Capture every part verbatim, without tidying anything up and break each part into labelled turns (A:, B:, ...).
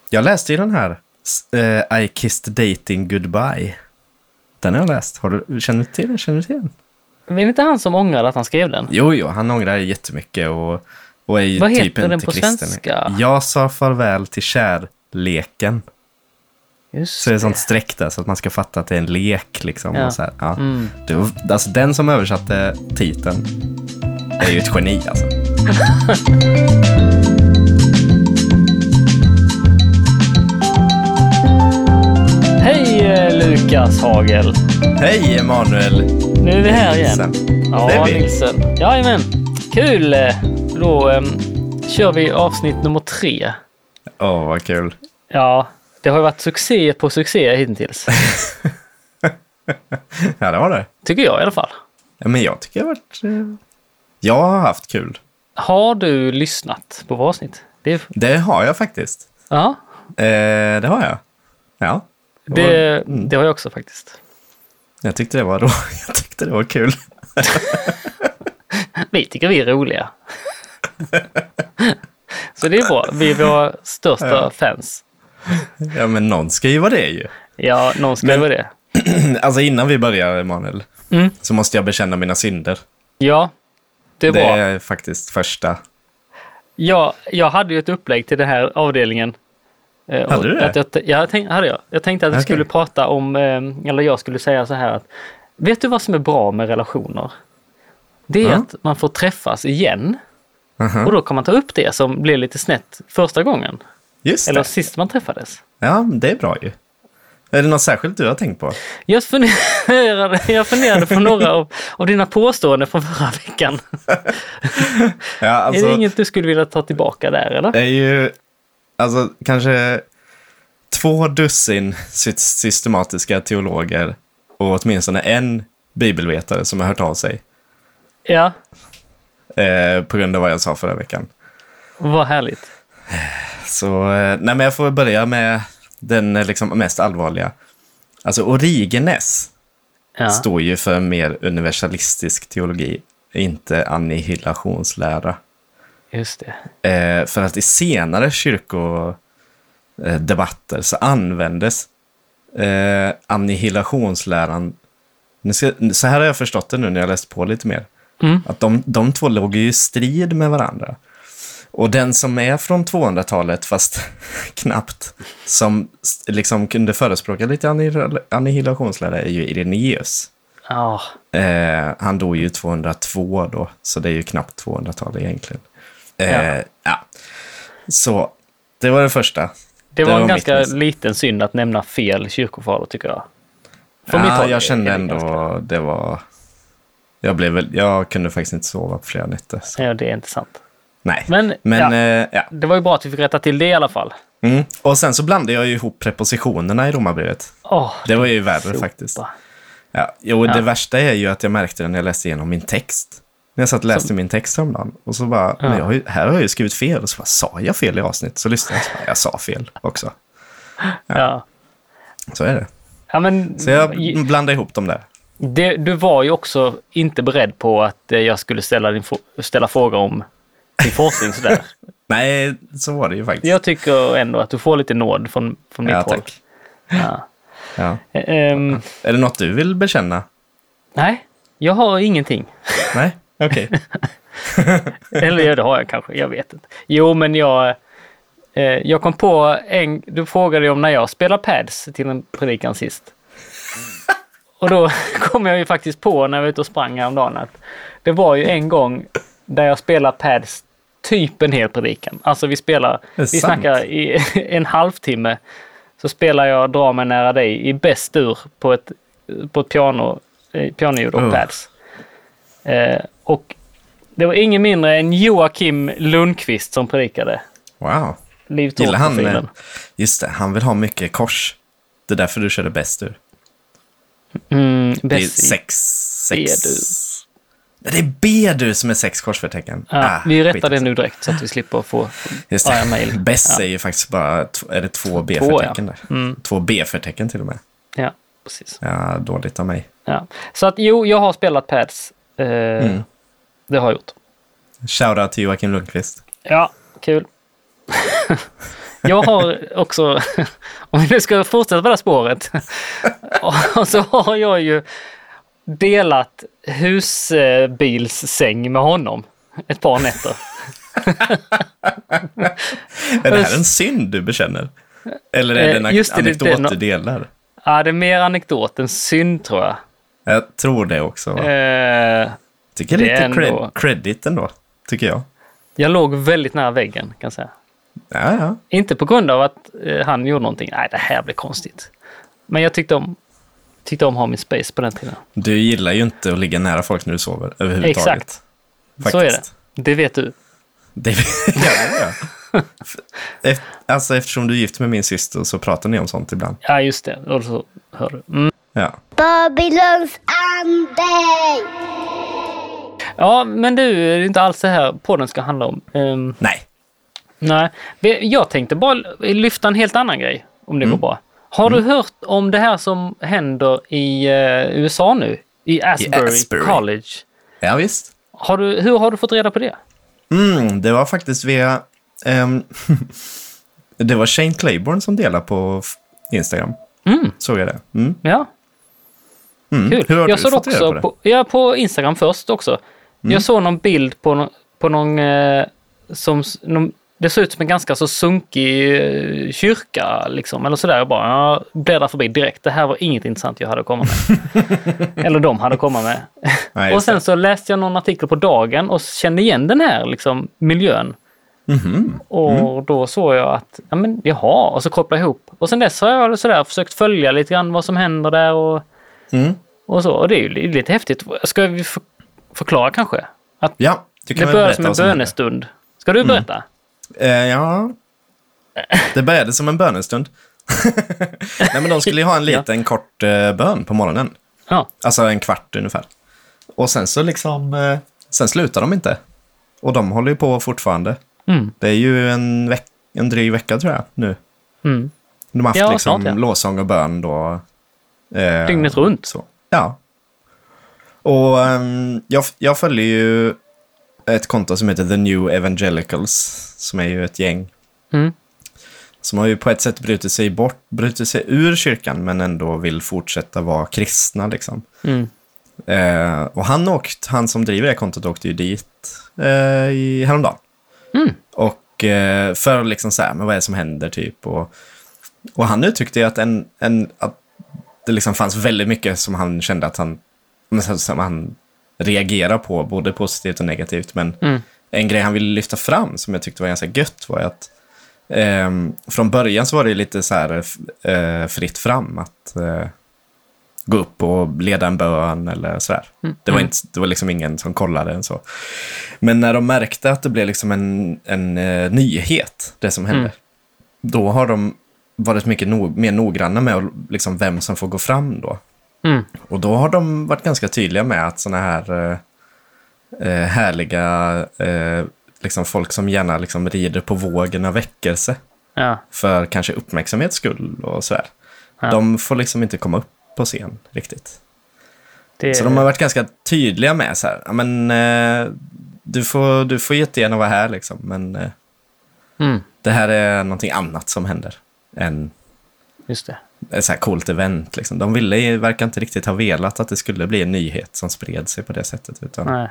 A: Jag läste ju den här uh, I Kissed Dating Goodbye. Den har jag läst. Har du, känner du till den? Känner du till den?
B: Men är det inte han som ångrade att han skrev den?
A: Jo, jo, han ångrar jättemycket och, och är ju
B: Vad
A: typ
B: heter
A: inte
B: den på
A: kristen.
B: svenska?
A: Jag sa farväl till kärleken.
B: Just
A: så det är sånt streck där så att man ska fatta att det är en lek liksom.
B: Ja.
A: Och så här, ja.
B: Mm.
A: det, alltså, den som översatte titeln är ju ett geni alltså.
B: Hej Lukas Hagel.
A: Hej Emanuel.
B: Nu är vi här igen.
A: Nilsen.
B: Ja,
A: Det är vi.
B: Nilsen. Jajamän. Kul. Då um, kör vi avsnitt nummer tre.
A: Åh, oh, vad kul.
B: Ja, det har ju varit succé på succé hittills.
A: Ja, det var det.
B: Tycker jag i alla fall.
A: Ja, men jag tycker jag har varit... eh, Jag har haft kul.
B: Har du lyssnat på vår avsnitt? Det, är...
A: Det har jag faktiskt.
B: ja,
A: Eh, det har jag. Ja.
B: det,
A: var- mm.
B: det har jag också faktiskt.
A: Jag tyckte det var ro- Jag tyckte det var kul.
B: Vi tycker vi är roliga. Så det är bra. Vi är våra största
A: Ja.
B: fans.
A: Ja, men någon ska ju vara det ju.
B: Ja, någon ska
A: Men-
B: vara det.
A: Alltså innan vi börjar, Emanuel,
B: Mm.
A: så måste jag bekänna mina synder.
B: Ja, det
A: Det
B: var.
A: är faktiskt första.
B: Ja, jag hade ju ett upplägg till den här avdelningen. Eh,
A: Hade du det?
B: Att jag, ja, jag, tänk, hade jag. jag tänkte att vi
A: Okej.
B: skulle prata om, eh, eller jag skulle säga så här att, vet du vad som är bra med relationer? Det är
A: Ja.
B: att man får träffas igen
A: Mhm.
B: och då kan man ta upp det som blev lite snett första gången.
A: Just
B: Eller
A: det.
B: sist man träffades.
A: Ja, det är bra ju. Är det något särskilt du har tänkt på?
B: Jag funderade, jag funderade på några av, av dina påståenden från förra veckan.
A: Ja, alltså,
B: Är det inget du skulle vilja ta tillbaka där, eller?
A: det är ju alltså kanske två dussin sy- systematiska teologer och åtminstone en bibelvetare som har hört av sig
B: Ja,
A: eh, på grund av vad jag sa förra veckan.
B: vad härligt.
A: Så, eh, nej men jag får börja med den eh, liksom mest allvarliga. Alltså Origenes
B: Ja.
A: står ju för en mer universalistisk teologi, inte annihilationslära.
B: Just det.
A: Eh, för att i senare kyrkodebatter så användes eh, annihilationsläran. Nu ska, så här har jag förstått det nu när jag läst på lite mer.
B: Mm.
A: Att de, de två låg ju i strid med varandra. Och den som är från tvåhundratalet, fast knappt, som s- liksom kunde förespråka lite annihil- annihilationslära är ju Irenaeus.
B: Ja,
A: Eh, han dog ju tvåhundratvå då, så det är ju knappt tvåhundratalet egentligen. Eh,
B: Ja.
A: ja. Så, det var det första.
B: det
A: Det
B: var
A: var
B: en
A: mitt
B: ganska
A: miss.
B: liten synd att nämna fel kyrkofader, tycker jag. Från mitt
A: Ja,
B: håll
A: jag kände
B: är det
A: ändå,
B: ganska-
A: det var... Jag blev väl, jag kunde faktiskt inte sova på flera nätter. Så.
B: Ja, det är inte sant.
A: Nej,
B: Men,
A: men
B: ja,
A: eh, ja.
B: det var ju bra att vi fick rätta till det i alla fall.
A: Mm. Och sen så blandade jag ju ihop prepositionerna i romarbrevet.
B: Åh,
A: Det var ju värre
B: sopa.
A: faktiskt. Ja, jo,
B: Ja.
A: det värsta är ju att jag märkte det när jag läste igenom min text. När jag satt och läste
B: Som-
A: min text häromdagen. Och så bara,
B: Ja.
A: men jag har ju, här har jag ju skrivit fel. Och så bara, sa jag fel i avsnitt? Så lyssnade jag så bara, jag sa fel också.
B: Ja.
A: Så är det.
B: Ja, men
A: Så jag blandade ihop dem där.
B: det, du var ju också inte beredd på att eh, jag skulle ställa, din, fo- ställa fråga om din forskning sådär.
A: Nej, så var det ju faktiskt.
B: Jag tycker ändå att du får lite nåd från, från mitt
A: Ja,
B: håll.
A: tack.
B: Ja.
A: Ja.
B: Ehm,
A: Är det något du vill bekänna?
B: nej, jag har ingenting.
A: Nej? Okej.
B: Eller ja, det har jag kanske, jag vet inte. Jo, men jag, eh, jag kom på en, du frågade ju om när jag spelar pads till en predikan sist. Och då kom jag ju faktiskt på när jag var ute och sprang häromdagen att det var ju en gång där jag spelar pads typ en hel predikan. Alltså vi spelar,
A: Det är
B: vi
A: sant.
B: snackar i en halvtimme så spelar jag Dra mig nära dig i bäst ur på ett, på ett piano, eh, pianoljud och
A: Oh.
B: pads. Eh, och det var ingen mindre än Joakim Lundqvist som predikade.
A: Wow.
B: Liv
A: Gillar han? eh,
B: Tord-profilen.
A: Just det, han vill ha mycket kors. Det är därför du körde bäst ur.
B: Mm,
A: Det är
B: bäst i-
A: sex... sex...
B: B-dur.
A: Nej, det är B-dur som är sex korsförtecken.
B: Ja,
A: Ah,
B: vi rättar
A: skit.
B: det nu direkt så att vi slipper få
A: Just
B: ja,
A: det.
B: mail.
A: Bäst
B: Ja.
A: är ju faktiskt bara, t- är det två
B: Två,
A: B-förtecken
B: ja.
A: där?
B: Mm.
A: Två B-förtecken till och med.
B: Ja, precis.
A: Ja, dåligt av mig.
B: Ja. Så att jo, jag har spelat pads. Eh,
A: Mm.
B: Det har jag gjort.
A: Shoutout till Joakim Lundqvist.
B: Ja, kul. Jag har också, om vi nu ska fortsätta på det här spåret, och så har jag ju delat husbilssäng med honom ett par nätter.
A: Är det här en synd du bekänner? Eller är det en
B: Just det,
A: anekdot
B: det, det,
A: du delar?
B: Ja, det är mer anekdot än synd, tror jag.
A: Jag tror det också.
B: Eh,
A: tycker
B: det
A: lite
B: ändå...
A: cred, credit ändå, tycker jag.
B: Jag låg väldigt nära väggen, kan jag säga.
A: Ja, ja.
B: Inte på grund av att eh, han gjorde någonting. Nej, det här blir konstigt. Men jag tyckte om, tyckte om att ha min space på den tiden.
A: Du gillar ju inte att ligga nära folk när du sover överhuvudtaget.
B: Exakt.
A: Faktiskt.
B: Så är det. Det vet du.
A: Det ja, ja. Efter, alltså eftersom du är gift med min syster så pratar ni om sånt ibland.
B: Ja, just det. Och så hör du. Mm.
A: Ja.
C: Babylons ande!
B: Ja, men du, det är inte alls det här podden ska handla om. Um,
A: Nej.
B: nej. Jag tänkte bara lyfta en helt annan grej, om det
A: Mm.
B: går bra. Har
A: Mm.
B: du hört om det här som händer i uh, U S A nu? I Asbury,
A: I Asbury
B: College.
A: Ja, visst.
B: Har du, hur har du fått reda på det?
A: Mm, det var faktiskt via... Um, det var Shane Claiborne som delade på Instagram.
B: Mm.
A: Såg jag det? Mm.
B: Ja.
A: Mm.
B: Kul.
A: Hur har
B: Jag
A: du
B: såg
A: fått reda
B: också
A: på det?
B: på, ja, på Instagram först också.
A: Mm.
B: Jag såg någon bild på, no, på någon eh, som någon, det såg ut som en ganska så sunkig eh, kyrka liksom, eller sådär. Jag bara jag bläddrar förbi direkt. Det här var inget intressant jag hade att komma med. Eller de hade att komma med.
A: Nej,
B: och sen
A: det.
B: så läste jag någon artikel på dagen och kände igen den här liksom, miljön.
A: Mm-hmm.
B: Och
A: Mm.
B: då såg jag att, ja men jaha, och så kopplade jag ihop. Och sen dess har jag sådär försökt följa lite grann vad som händer där och
A: Mm.
B: Och så, och det är ju lite häftigt. Ska vi för, förklara kanske? Att
A: Ja, du kan
B: det
A: väl
B: börjar
A: berätta
B: som en
A: vad som hände.
B: bönestund. Ska du berätta?
A: Eh, ja, det började som en bönestund. Nej, men de skulle ju ha en liten kort eh, bön på morgonen.
B: Ja.
A: Alltså en kvart ungefär. Och sen så liksom, eh, sen slutar de inte. Och de håller ju på fortfarande.
B: Mm.
A: Det är ju en, veck- en dryg vecka tror jag nu.
B: Mm.
A: De har haft
B: Ja,
A: liksom
B: snart, ja.
A: lovsång och bön då. Eh,
B: Dygnet runt.
A: Så. Ja. Och ehm, jag, jag följer ju ett konto som heter The New Evangelicals, som är ju ett gäng
B: Mm.
A: som har ju på ett sätt brutit sig bort, brutit sig ur kyrkan, men ändå vill fortsätta vara kristna liksom.
B: Mm.
A: Eh, och han åkt, han som driver det kontot åkte ju dit eh, i häromdagen.
B: Mm.
A: Och eh, för liksom så här, men vad är det som händer typ? Och, och han uttryckte ju att, en, en, att det liksom fanns väldigt mycket som han kände att han, som han reagerar på, både positivt och negativt. Men
B: Mm.
A: en grej han ville lyfta fram som jag tyckte var ganska gött var att eh, från början så var det lite så här eh, fritt fram att eh, gå upp och leda en bön eller sådär.
B: Mm.
A: Det var, inte, det var liksom ingen som kollade en så. Men när de märkte att det blev liksom en, en eh, nyhet, det som hände,
B: Mm.
A: då har de varit mycket no- mer noggranna med liksom vem som får gå fram då.
B: Mm.
A: Och då har de varit ganska tydliga med att såna här eh, härliga eh, liksom folk som gärna liksom rider på vågen av väckelse
B: Ja.
A: för kanske uppmärksamhets skull och sådär.
B: Ja.
A: De får liksom inte komma upp på scen riktigt.
B: Det...
A: Så de har varit ganska tydliga med så här, ja, men eh, du får, du får jättegärna vara här liksom, men eh,
B: Mm.
A: det här är någonting annat som händer än
B: Just det.
A: ett så här coolt event liksom. De ville, verkar inte riktigt ha velat att det skulle bli en nyhet som spred sig på det sättet, utan
B: Nej.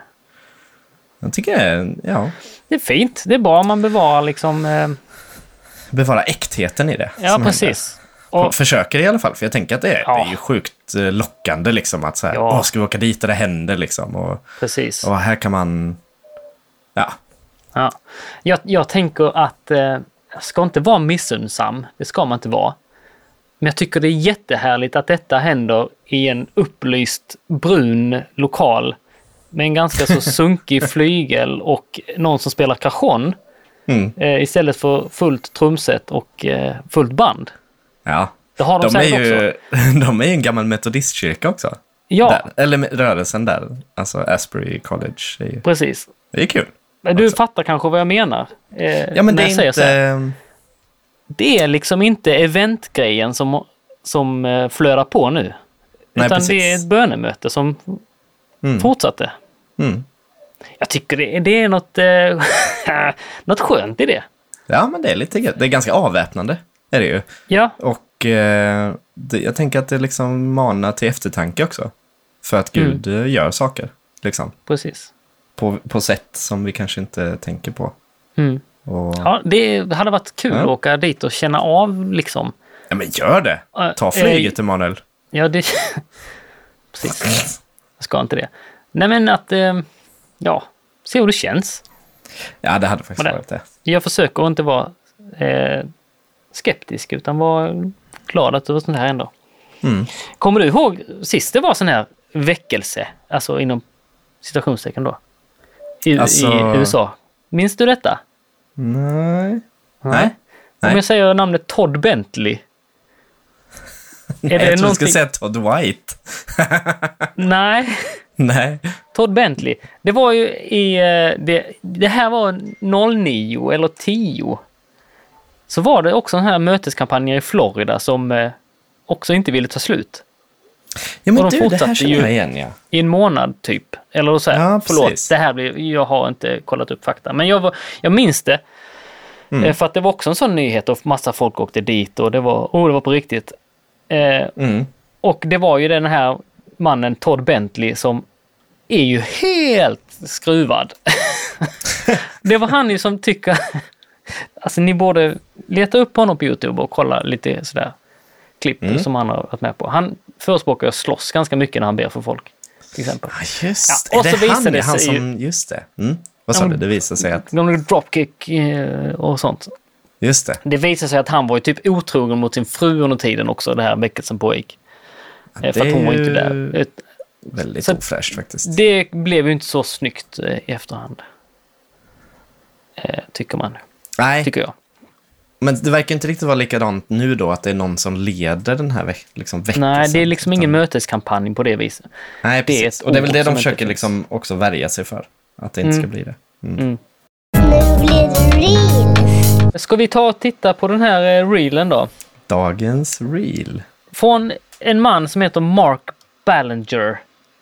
A: jag tycker, ja,
B: Det är fint. Det är bra om man bevarar liksom... Eh...
A: bevara äktheten i det.
B: Ja,
A: som
B: precis.
A: händer.
B: Och...
A: Försöker i alla fall, för jag tänker att det är,
B: Ja.
A: det är ju sjukt eh, lockande liksom att så här,
B: Ja.
A: åh, ska vi åka dit och det händer liksom, och,
B: Precis.
A: och här kan man, ja,
B: Ja. Jag, jag tänker att eh, jag ska inte vara missunnsam. Det ska man inte vara. Men jag tycker det är jättehärligt att detta händer i en upplyst brun lokal med en ganska så sunkig flygel och någon som spelar cajon
A: mm,
B: eh, istället för fullt trumset och eh, fullt band.
A: ja.
B: Det har de,
A: De är,
B: säkert
A: ju,
B: också.
A: de är ju en gammal metodistkyrka också.
B: Ja,
A: Där. Eller med- rörelsen där. Alltså Asbury College. Det är, ju-
B: precis.
A: det är kul.
B: Men du
A: Alltså.
B: fattar kanske vad jag menar. Eh,
A: Ja, men
B: när
A: det
B: jag
A: är
B: säger så här.
A: inte...
B: Det är liksom inte eventgrejen som, som eh, flödar på nu.
A: Nej,
B: utan
A: precis.
B: det är ett bönemöte som
A: Mm.
B: fortsatte.
A: Mm.
B: Jag tycker det, det är något, eh, något skönt i det.
A: Ja, men det är lite det är ganska avväpnande, är det ju.
B: Ja.
A: Och eh, det, jag tänker att det liksom manar till eftertanke också. För att Gud mm. gör saker, liksom.
B: Precis.
A: På, på sätt som vi kanske inte tänker på.
B: Mm.
A: Och...
B: Ja, det hade varit kul ja. att åka dit och känna av, liksom.
A: Ja, men gör det. Ta flyget, äh, Emanuel.
B: Ja, det... Precis. Jag ska inte det. Nej, men att... Eh, ja, se hur det känns.
A: Ja, det hade faktiskt det, varit det.
B: Jag försöker inte vara eh, skeptisk, utan vara glad att det var sånt här ändå.
A: Mm.
B: Kommer du ihåg sist det var sån här väckelse, alltså inom citationstecken då, i, alltså... i U S A? Minns du detta?
A: Nej. Nej.
B: Nej. Om jag säger namnet Todd Bentley.
A: Nej, är det jag tror någonting... du ska säga Todd White.
B: Nej.
A: Nej.
B: Todd Bentley. Det var ju i... Det, det här var noll nio eller tio. Så var det också en här möteskampanjer i Florida som eh, också inte ville ta slut.
A: Ja, men de du, det här känner jag igen, ja.
B: I en månad typ. Eller så här,
A: ja,
B: förlåt,
A: precis.
B: det här blir, jag har inte kollat upp fakta. Men jag, var, jag minns det. Mm. För att det var också en sån nyhet och massa folk åkte dit och det var, oh, det var på riktigt. Eh,
A: mm.
B: Och det var ju den här mannen Todd Bentley som är ju helt skruvad. Det var han ju som tycker... Alltså ni borde leta upp honom på YouTube och kolla lite sådär klipp mm. som han har varit med på. Han förespråkar att slåss ganska mycket när han ber för folk, till exempel.
A: Ja, just
B: ja, och
A: är
B: så
A: det han,
B: det
A: han som,
B: ju,
A: just det. Mm. Vad sa
B: de,
A: du? Det visar sig att...
B: De dropkick och sånt.
A: Just det.
B: Det visar sig att han var ju typ otrogen mot sin fru under tiden också, det här väckelsen pågick.
A: Ja,
B: för att hon var inte där.
A: Väldigt
B: så
A: ofräscht faktiskt.
B: Det blev ju inte så snyggt i efterhand. Eh, tycker man.
A: Nej.
B: Tycker jag.
A: Men det verkar inte riktigt vara likadant nu då, att det är någon som leder den här veck- liksom väckelsen.
B: Nej, det är liksom ingen möteskampanj på det viset.
A: Nej, precis. Det och det är väl det de försöker liksom också värja sig för. Att det inte mm. ska bli det. Mm.
B: Mm.
C: Nu blir det real.
B: Ska vi ta och titta på den här eh, reelen då?
A: Dagens reel.
B: Från en man som heter Mark Ballinger.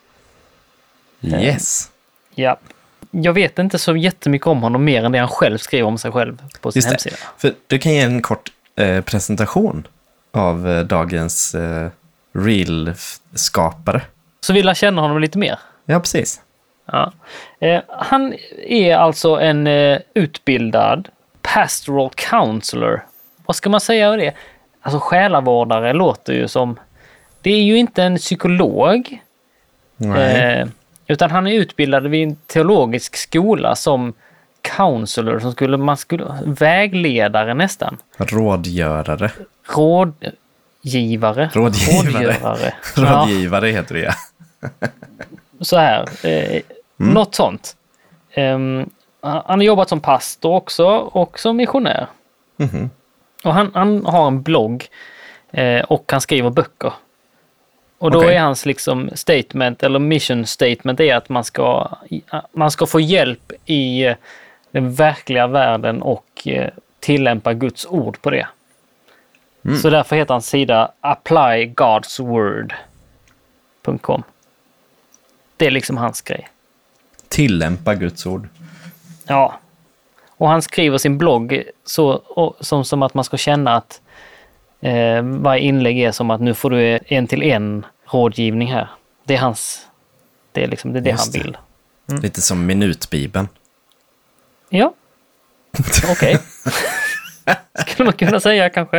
A: Yes.
B: Eh, ja. Jag vet inte så jättemycket om honom mer än det han själv skriver om sig själv på sin
A: Just
B: hemsida.
A: För du kan ge en kort eh, presentation av eh, dagens eh, reel-skapare.
B: Så vill jag känna honom lite mer?
A: Ja, precis.
B: Ja. Eh, han är alltså en eh, utbildad pastoral counselor. Vad ska man säga av det? Alltså själavårdare låter ju som... Det är ju inte en psykolog.
A: Nej.
B: Eh, utan han är utbildad vid en teologisk skola som counselor, som skulle, man skulle, vägledare nästan.
A: Rådgörare.
B: Rådgivare.
A: Rådgivare.
B: Rådgivare,
A: Rådgivare heter det, ja.
B: Så här, eh, mm. något sånt. Um, han har jobbat som pastor också och som missionär.
A: Mm-hmm.
B: Och han, han har en blogg eh, och han skriver böcker. Och då
A: okay.
B: är hans liksom statement eller mission statement är att man ska, man ska få hjälp i den verkliga världen och eh, tillämpa Guds ord på det. Mm. Så därför heter hans sida apply gods word punkt com. Det är liksom hans grej.
A: Tillämpa Guds ord.
B: Ja. Och han skriver sin blogg så, och, som, som att man ska känna att eh, varje inlägg är som att nu får du en till en rådgivning här. Det är hans, det är liksom det, är det han vill.
A: Mm. Lite som minutbibeln.
B: Ja. Okej. Skulle man kunna säga kanske.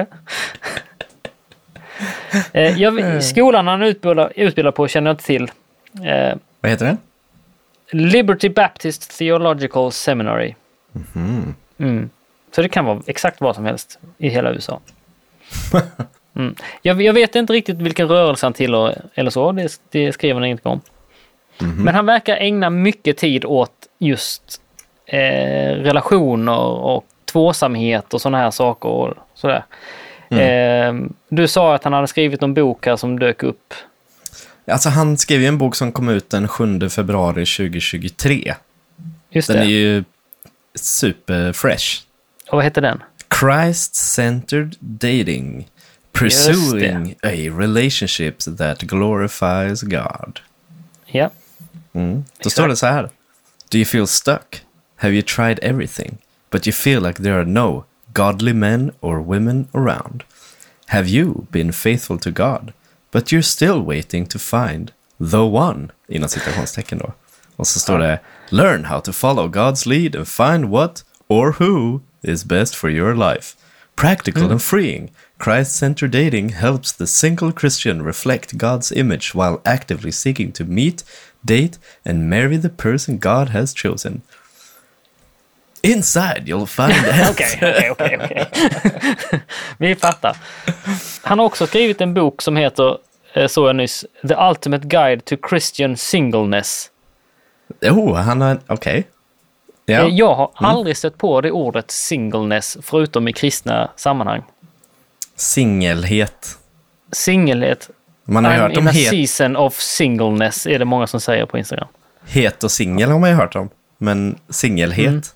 B: eh, jag, skolan han utbildar, utbildar på känner jag inte till. Eh,
A: Vad heter det?
B: Liberty Baptist Theological Seminary.
A: Mm-hmm.
B: Mm. Så det kan vara exakt vad som helst i hela U S A. Mm. Jag, jag vet inte riktigt vilken rörelse han tillhör eller så. Det, det skriver han inget om. Mm-hmm. Men han verkar ägna mycket tid åt just eh, relationer och tvåsamhet och sådana här saker och sådär. Mm. Eh, du sa att han hade skrivit en bok här som dök upp.
A: Alltså han skrev ju en bok som kom ut den sjunde februari tjugohundratjugotre.
B: Just
A: den
B: det.
A: är ju super-fresh.
B: Och vad heter den?
A: Christ-centered dating. Pursuing a relationship that glorifies God.
B: Ja.
A: Mm. Då Exakt. Står det så här. Do you feel stuck? Have you tried everything? But you feel like there are no godly men or women around. Have you been faithful to God, but you're still waiting to find the one, inom citationstecken då. Och så står det, learn how to follow God's lead and find what or who is best for your life. Practical mm. and freeing. Christ-centered dating helps the single Christian reflect God's image while actively seeking to meet, date, and marry the person God has chosen. Inside you'll find it.
B: Okej, okej, okej, okej. Vi fattar. Han har också skrivit en bok som heter, så jag nyss, The Ultimate Guide to Christian Singleness.
A: Jo, oh, han har... Okej. Okay. Ja.
B: Jag har
A: mm.
B: aldrig stött på det ordet singleness förutom i kristna sammanhang.
A: Singelhet.
B: Singelhet.
A: Man har
B: I'm
A: hört
B: in
A: om
B: a
A: het...
B: season of singleness är det många som säger på Instagram.
A: Het och singel har man ju hört om. Men singelhet... Mm.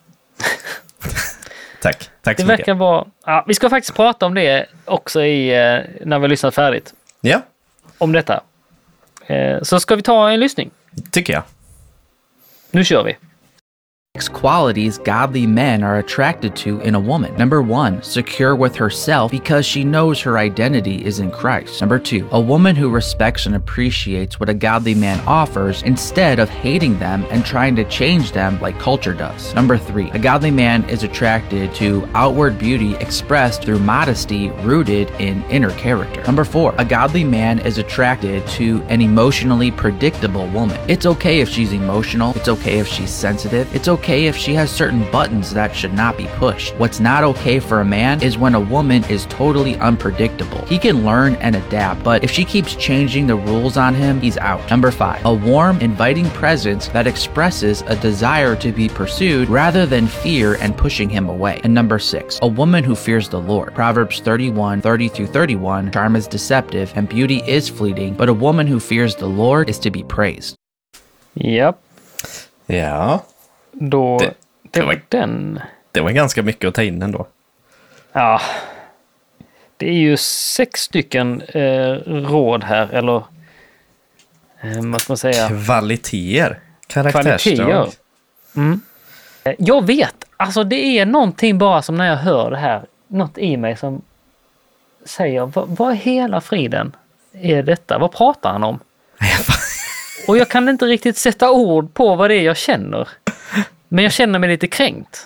A: Tack. Tack så
B: det
A: mycket.
B: Verkar vara... Ja, vi ska faktiskt prata om det också i, när vi har lyssnat färdigt.
A: Ja.
B: Om detta. Så ska vi ta en lyssning?
A: Tycker jag.
B: Nu kör vi.
D: Qualities godly men are attracted to in a woman. Number one, secure with herself because she knows her identity is in Christ. Number two, a woman who respects and appreciates what a godly man offers instead of hating them and trying to change them like culture does. Number three, a godly man is attracted to outward beauty expressed through modesty rooted in inner character. Number four, a godly man is attracted to an emotionally predictable woman. It's okay if she's emotional. It's okay if she's sensitive. It's okay okay if she has certain buttons that should not be pushed. What's not okay for a man is when a woman is totally unpredictable. He can learn and adapt, but if she keeps changing the rules on him, he's out. Number five, a warm, inviting presence that expresses a desire to be pursued rather than fear and pushing him away. And number six, a woman who fears the Lord. Proverbs thirty-one, thirty through thirty-one, charm is deceptive and beauty is fleeting, but a woman who fears the Lord is to be praised.
B: Japp.
A: Ja.
B: Då, det,
A: det,
B: det var
A: var
B: den.
A: Det var ganska mycket att ta in ändå.
B: Ja. Det är ju sex stycken eh, råd här, eller eh, vad ska man säga?
A: Kvaliteter. Karaktärsdrag.
B: Kvaliteter. Mm. Jag vet, alltså det är någonting bara som när jag hör det här, något i mig som säger, vad, vad hela friden är detta? Vad pratar han om? Och jag kan inte riktigt sätta ord på vad det är jag känner. Men jag känner mig lite kränkt.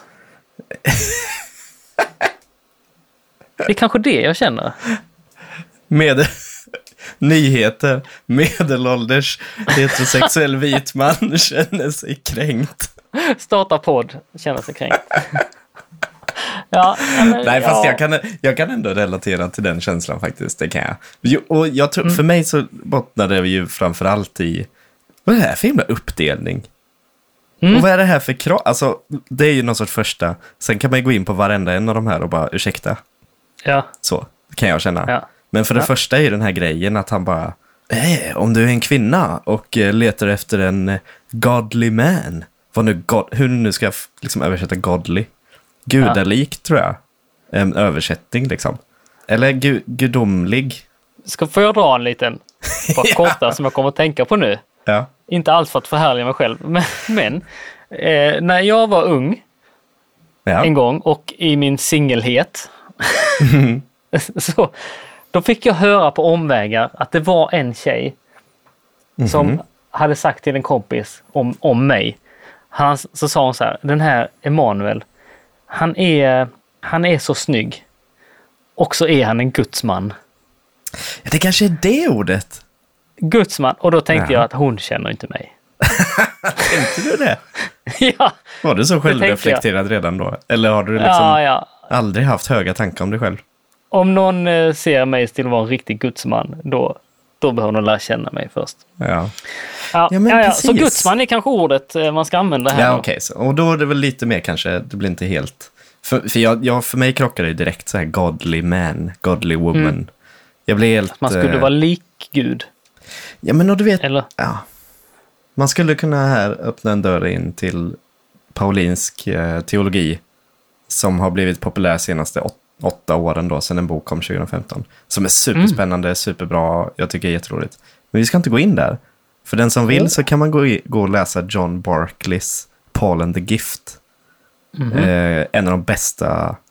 B: Det är kanske det jag känner.
A: Med nyheter. Medelålders heterosexuell vit man känner sig kränkt.
B: Starta podd, känner sig kränkt. Ja, eller,
A: Nej, fast
B: ja.
A: jag, kan, jag kan ändå relatera till den känslan faktiskt. Det kan jag. Jo, och jag tror, mm. för mig så bottnar det ju framförallt i, vad är det här för himla uppdelning? Mm. Och vad är det här för krav? Alltså, det är ju någon sorts första. Sen kan man ju gå in på varenda en av de här och bara, ursäkta.
B: Ja.
A: Så kan jag känna. Ja. Men för det
B: ja.
A: första är ju den här grejen att han bara, eh, om du är en kvinna och eh, letar efter en eh, godly man. Vad nu, god, hur nu ska jag f- liksom översätta godly? Gudalik, ja. tror jag. En översättning, liksom. Eller gu- gudomlig.
B: Ska få jag dra en liten bara korta ja. som jag kommer att tänka på nu.
A: Ja.
B: Inte alls för att förhärliga mig själv. Men, men eh, när jag var ung ja. en gång och i min singelhet mm. så då fick jag höra på omvägar att det var en tjej mm-hmm. som hade sagt till en kompis om, om mig. Han, så sa hon så här, den här Emanuel, han är, han är så snygg. Och så är han en gudsman.
A: Ja, det kanske är det ordet.
B: Gudsman. Och då tänkte ja. jag att hon känner inte mig.
A: Tänkte du det?
B: Ja.
A: Var du så självreflekterad redan då? Eller har du liksom ja, ja. aldrig haft höga tankar om dig själv?
B: Om någon eh, ser mig till att vara en riktig gudsman, då, då behöver de lära känna mig först.
A: Ja.
B: Ja,
A: ja, men
B: ja, ja. Så gudsman är kanske ordet eh, man ska använda här.
A: Ja, okej. Okay. Och då är det väl lite mer kanske, det blir inte helt... För, för, jag, jag, för mig krockar det direkt så här godly man, godly woman. Mm. Jag blir helt...
B: Att man skulle eh... vara lik Gud.
A: Ja, men och du vet...
B: Eller?
A: Ja. Man skulle kunna här öppna en dörr in till paulinsk eh, teologi som har blivit populär senaste åt, åtta åren då, sedan en bok kom tjugo femton. Som är superspännande, mm. superbra, jag tycker det är jätteroligt. Men vi ska inte gå in där. För den som vill mm. så kan man gå, i, gå och läsa John Barclays Paul and the Gift. Mm. Eh, en av de bästa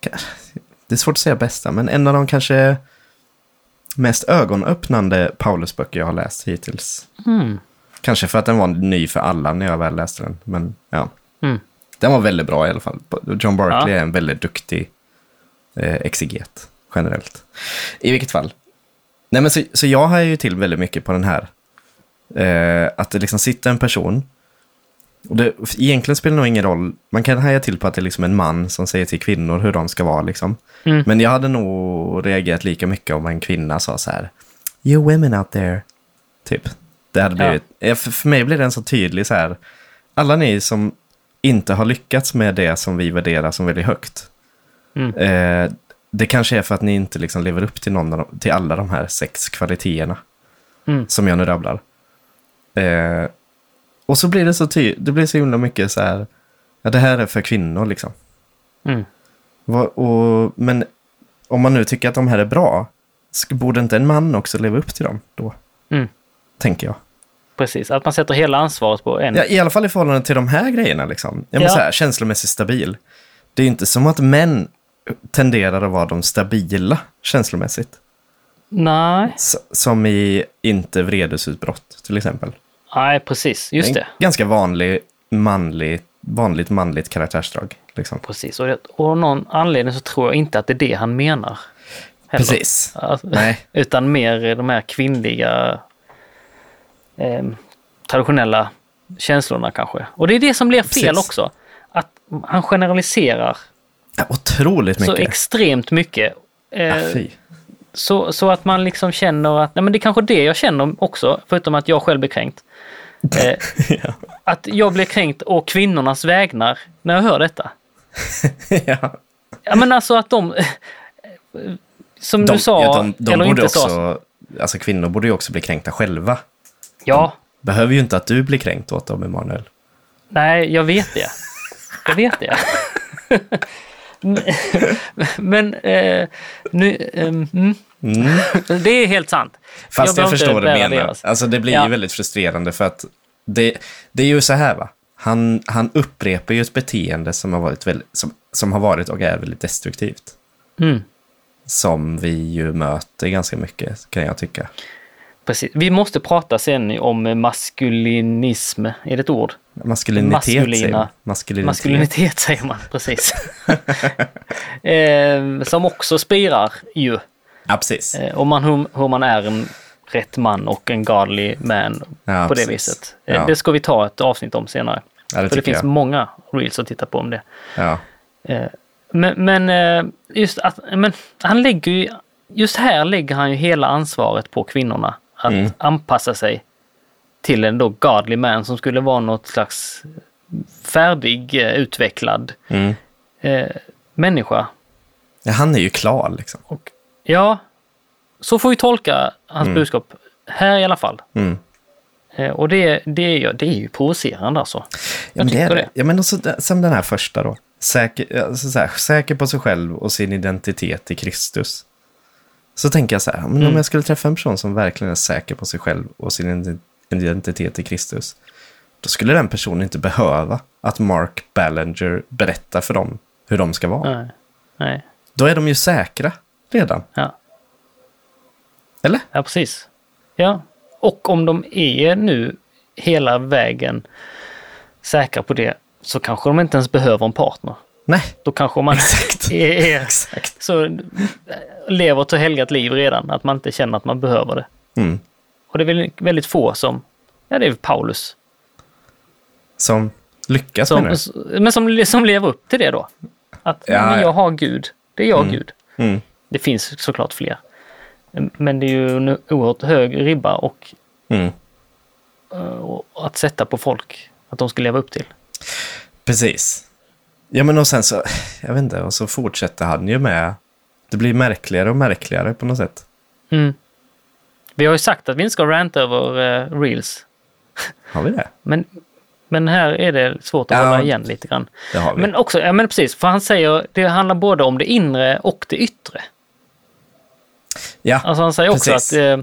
A: det är svårt att säga bästa, men en av de kanske mest ögonöppnande Paulus-böcker jag har läst hittills.
B: Mm.
A: Kanske för att den var ny för alla när jag väl läste den, men ja.
B: Mm.
A: Den var väldigt bra i alla fall. John Barclay
B: Ja.
A: är en väldigt duktig eh, exeget generellt. I vilket fall. Nej, men så, så jag har ju till väldigt mycket på den här. Eh, att det liksom sitter en person. Och det egentligen spelar nog ingen roll. Man kan haja till på att det är liksom en man som säger till kvinnor hur de ska vara. Liksom.
B: Mm.
A: Men jag hade nog reagerat lika mycket om en kvinna sa så här: "You women out there." Typ. Det hade blivit, ja. för, för mig blir den så tydlig så här. Alla ni som inte har lyckats med det som vi värderar som väldigt högt.
B: Mm.
A: Eh, det kanske är för att ni inte liksom lever upp till, någon av de, till alla de här sex kvaliteterna
B: Mm.
A: som jag nu rabblar. Eh, och så blir det så ty- det blir så himla mycket så här, ja, det här är för kvinnor liksom.
B: Mm.
A: Va, och, men om man nu tycker att de här är bra, så borde inte en man också leva upp till dem då?
B: Mm.
A: Tänker jag.
B: Precis, att man sätter hela ansvaret på en.
A: Ja, i alla fall i förhållande till de här grejerna liksom. Jag
B: Ja.
A: måste säga, känslomässigt stabil. Det är inte som att män tenderar att vara de stabila känslomässigt.
B: Nej.
A: S- som i inte vredesutbrott till exempel.
B: Nej, precis. Just
A: En
B: det.
A: ganska vanlig manlig, vanligt manligt karaktärsdrag. Liksom.
B: Precis. Och, det, och av någon anledning så tror jag inte att det är det han menar. Heller.
A: Precis.
B: Alltså,
A: Nej.
B: utan mer de här kvinnliga eh, traditionella känslorna kanske. Och det är det som blir fel
A: Precis.
B: också. Att han generaliserar
A: Ja, otroligt mycket.
B: så extremt mycket. Eh,
A: Ja, fy.
B: så, så att man liksom känner att, nej men det är kanske det jag känner också, förutom att jag själv blir kränkt. Eh,
A: Ja.
B: att jag blir kränkt å kvinnornas vägnar när jag hör detta.
A: Ja.
B: Ja men alltså att de, som
A: De,
B: du sa,
A: ja, de, de
B: eller
A: borde
B: inte
A: också,
B: sa.
A: alltså kvinnor borde ju också bli kränkta själva.
B: Ja,
A: Behöver ju inte att du blir kränkt åt dem, Emanuel.
B: nej jag vet det. Jag vet det. Men eh, nu, eh, mm.
A: Mm.
B: det är helt sant.
A: Fast jag,
B: behöver
A: förstår
B: inte
A: vad du
B: bära
A: menar.
B: deras.
A: Alltså det blir
B: Ja.
A: ju väldigt frustrerande för att det, det är ju så här va. Han, han upprepar ju ett beteende som har varit väldigt, som, som har varit och är väldigt destruktivt.
B: Mm.
A: Som vi ju möter ganska mycket, kan jag tycka.
B: Precis. Vi måste prata sen om maskulinism. Är det ett ord?
A: Maskulinitet
B: Maskulina.
A: säger man. Maskulinitet.
B: Maskulinitet säger man, precis. eh, som också spirar ju.
A: Ja, precis.
B: Eh, om man, hur, hur man är en rätt man och en godly man
A: Ja,
B: på det
A: precis.
B: viset. Eh,
A: Ja.
B: Det ska vi ta ett avsnitt om senare.
A: Ja, det
B: För det
A: tycker
B: finns
A: jag.
B: många reels att titta på om det.
A: Ja.
B: Eh, men men eh, just att men han lägger ju, just här lägger han ju hela ansvaret på kvinnorna att
A: Mm.
B: anpassa sig till en då godly man som skulle vara något slags färdig, eh, utvecklad
A: Mm.
B: eh, människa.
A: Ja, han är ju klar liksom.
B: Och ja, så får vi tolka hans
A: Mm.
B: budskap här i alla fall.
A: Mm.
B: Eh, och det, det, är ju, det är ju provocerande alltså.
A: Ja,
B: Jag
A: men det är
B: tycker
A: det.
B: det.
A: Ja, men också, som den här första då. Säker, alltså så här, säker på sig själv och sin identitet i Kristus. Så tänker jag så här, men om
B: Mm.
A: jag skulle träffa en person som verkligen är säker på sig själv och sin identitet i Kristus, då skulle den personen inte behöva att Mark Ballinger berättar för dem hur de ska vara.
B: Nej, nej.
A: Då är de ju säkra redan.
B: Ja.
A: Eller?
B: Ja, precis. Ja, och om de är nu hela vägen säkra på det så kanske de inte ens behöver en partner.
A: Nej,
B: Då kanske man
A: exakt.
B: är, är
A: Exakt.
B: så lever ett helgat liv redan, att man inte känner att man behöver det.
A: Mm.
B: Och det är väl väldigt få som, ja det är Paulus,
A: Som lyckas
B: som,
A: med det.
B: men som, som lever upp till det då. Att
A: Ja,
B: men
A: ja.
B: jag har Gud, det är jag
A: Mm.
B: Gud.
A: Mm.
B: Det finns såklart fler. Men det är ju en oerhört hög ribba och,
A: Mm.
B: och att sätta på folk att de ska leva upp till.
A: Precis. Ja, men och sen så, jag vet inte, och så fortsätter han ju med, det blir märkligare och märkligare på något sätt.
B: Mm. Vi har ju sagt att vi inte ska ranta över uh, reels.
A: Har vi det?
B: Men, men här är det svårt att
A: Ja,
B: hålla igen lite grann.
A: Det har vi.
B: Men också, ja men precis, för han säger det handlar både om det inre och det yttre.
A: ja,
B: Alltså han säger också
A: precis.
B: att eh,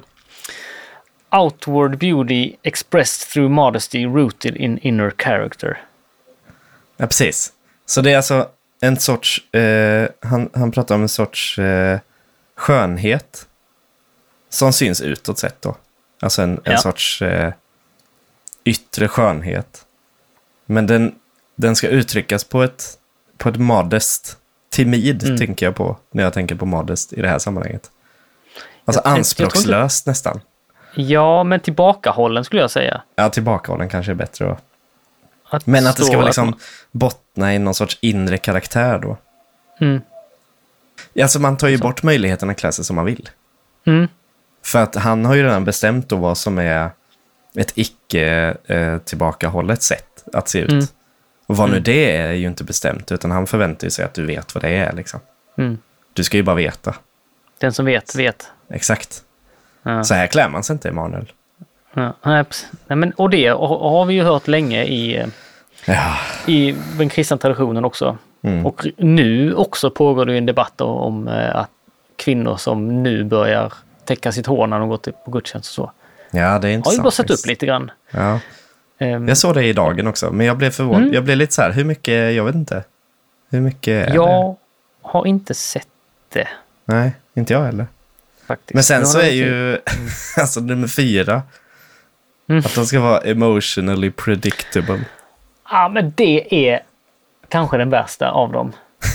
B: outward beauty expressed through modesty rooted in inner character.
A: ja, precis. Så det är alltså, en sorts, eh, han, han pratar om en sorts eh, skönhet som syns utåt sett då. Alltså en, en
B: Ja.
A: sorts eh, yttre skönhet. Men den, den ska uttryckas på ett, på ett modest, timid
B: Mm.
A: tänker jag på när jag tänker på modest i det här sammanhanget. Alltså
B: Jag tänk-
A: anspråkslöst nästan.
B: Ja, men tillbakahållen skulle jag säga.
A: Ja, tillbakahållen kanske är bättre då.
B: Att
A: Men att det ska
B: stå-
A: vara liksom bottna i någon sorts inre karaktär då.
B: Mm.
A: Alltså man tar ju bort möjligheten att klä sig som man vill.
B: Mm.
A: För att han har ju redan bestämt då vad som är ett icke eh, tillbakahållet sätt att se ut.
B: Mm.
A: Och vad nu
B: Mm.
A: det är är ju inte bestämt, utan han förväntar ju sig att du vet vad det är liksom.
B: Mm.
A: Du ska ju bara veta.
B: Den som vet, vet.
A: Exakt.
B: Ja.
A: Så här klär man sig inte, Emanuel.
B: Ja. Nej, precis. Nej, men, och det och, och har vi ju hört länge i, eh,
A: Ja.
B: i den kristna traditionen också.
A: Mm.
B: Och nu också pågår det ju en debatt om, om eh, att kvinnor som nu börjar täcka sitt hår när de går till, på gudstjänst och så.
A: Ja, det är
B: Har ju
A: intressant.
B: blossat upp
A: faktiskt.
B: lite grann.
A: Ja.
B: Ehm,
A: Jag såg det i dagen också, men jag blev förvånad.
B: Mm.
A: Jag blev lite så här, hur mycket, jag vet inte. Hur mycket är det?
B: jag har inte sett det
A: Nej, inte jag heller.
B: faktiskt.
A: Men sen
B: Jag
A: så
B: har
A: är
B: inte-
A: ju, alltså nummer fyra,
B: Mm.
A: att de ska vara emotionally predictable.
B: Ja, men det är kanske den värsta av dem.